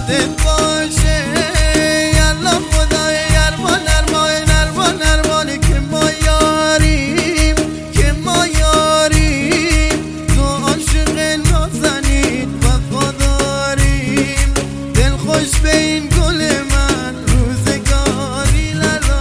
یادت باشه یالله خدای ارمان ارمان ارمان ارمان که ما یاریم که ما یاریم تو عاشق نازنین وفاداریم دل خوش به این گل من روزگاری لالا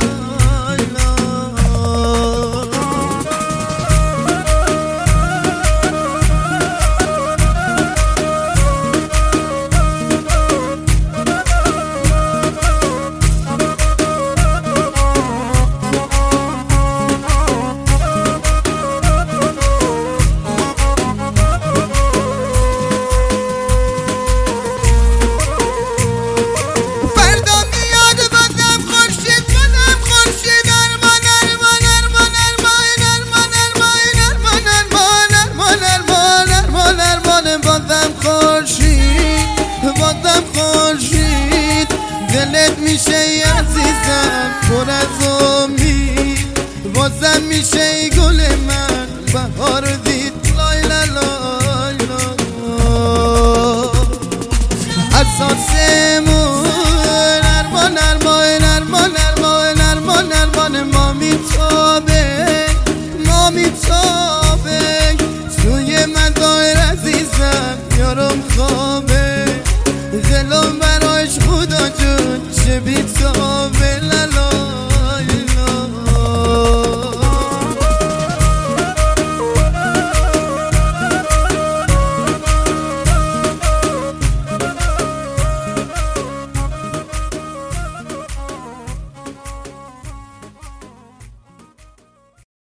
بازم خورشید دلت میشه عزیزم پر از امید بازم میشه گل من بهار دید لای لای اساسمون ارمان ارمان ارمان ارمان ارمان ارمان ما میتابه توی مدار عزیزم یارم خوابه دلم براش خدا جون چه بیتابه